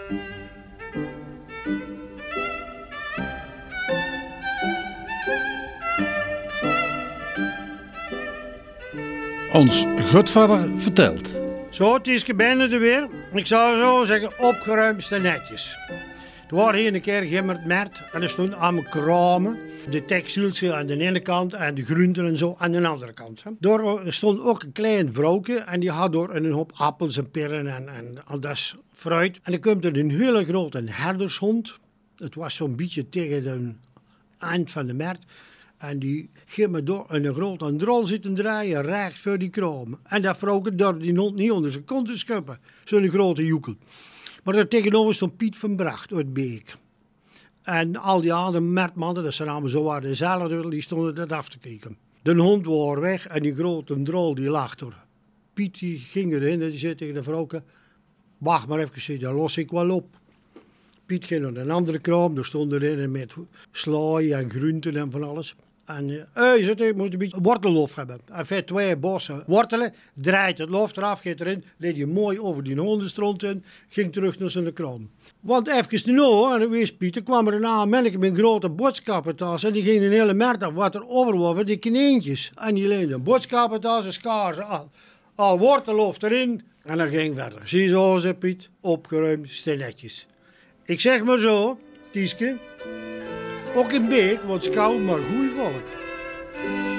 Ons godvader vertelt. Zo, Tieske, ben je er weer. Ik zou zo zeggen, opgeruimd en netjes. Er waren hier een keer gimmerd met en er stonden allemaal kramen. De textieltje aan de ene kant en de groenten en zo aan de andere kant. Er stond ook een klein vrouwtje en die had door een hoop appels en peren en al dat fruit. En dan komt er een hele grote herdershond. Het was zo'n beetje tegen de eind van de markt. En die ging me door een grote drol zitten draaien, recht voor die kramen. En dat vrouwtje durfde die hond niet onder zijn kont te schuppen. Zo'n grote joekel. Maar daar tegenover stond Piet van Bracht uit Beek. En al die andere merkmannen, dat zijn allemaal zo waar dezelfde, die stonden dat af te kijken. De hond was weg en die grote drol die lag er. Piet die ging erin en die zei tegen de vrouwke, wacht maar even, daar los ik wel op. Piet ging naar een andere kraam, daar stond erin met slaai en groenten en van alles. En je moet een beetje wortellof hebben. Hij heeft 2 bossen wortelen, draait het lof eraf, gaat erin, leed je mooi over die hondenstront in, ging terug naar zijn kraam. Want even nu, en wees Pieter, kwam er een aanmerking met een grote boodschappentas en die ging een hele markt af, wat er over was, die kneentjes. En die leende een boodschappentas, een schaars, al wortellof erin en dan ging verder. Zie je zo, zei Piet, opgeruimd, stilletjes. Ik zeg maar zo, Tieske, ook in Beek wordt koud, maar goeie volk.